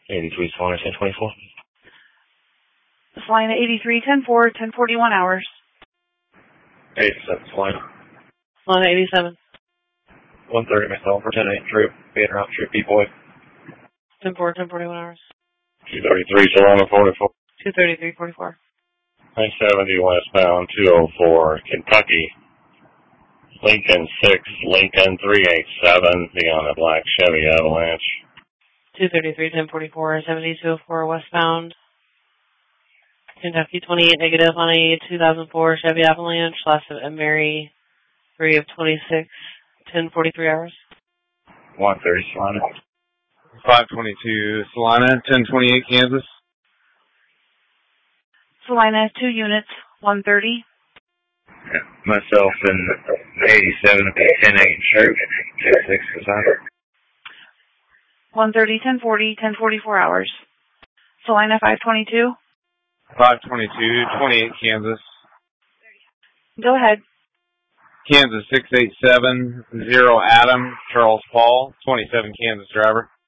83 Salina 1024. Salina 83 10-4, 1041 hours. 87 Salina. Salina 87. 130 myself for 10-8 troop. Being around troop B-boy. 10-4, 1041 hours. 233 Salina 44. 233, 44. 970 westbound 204 Kentucky. Lincoln 6, Lincoln 387 beyond a black Chevy Avalanche. 233, 1044, 7204 westbound. Kentucky 28 negative on a 2004 Chevy Avalanche. Last of Mary 3 of 26, 1043 hours. 130 Salina. 522 Salina, 1028 Kansas. Salina 2 units, 130. Myself and 87 10-8 troop. 6 Salina. 130, 1040, 1044 hours. Salina 522. 522 28 Kansas. Go ahead. Kansas 6870 Adam, Charles Paul, 27 Kansas driver.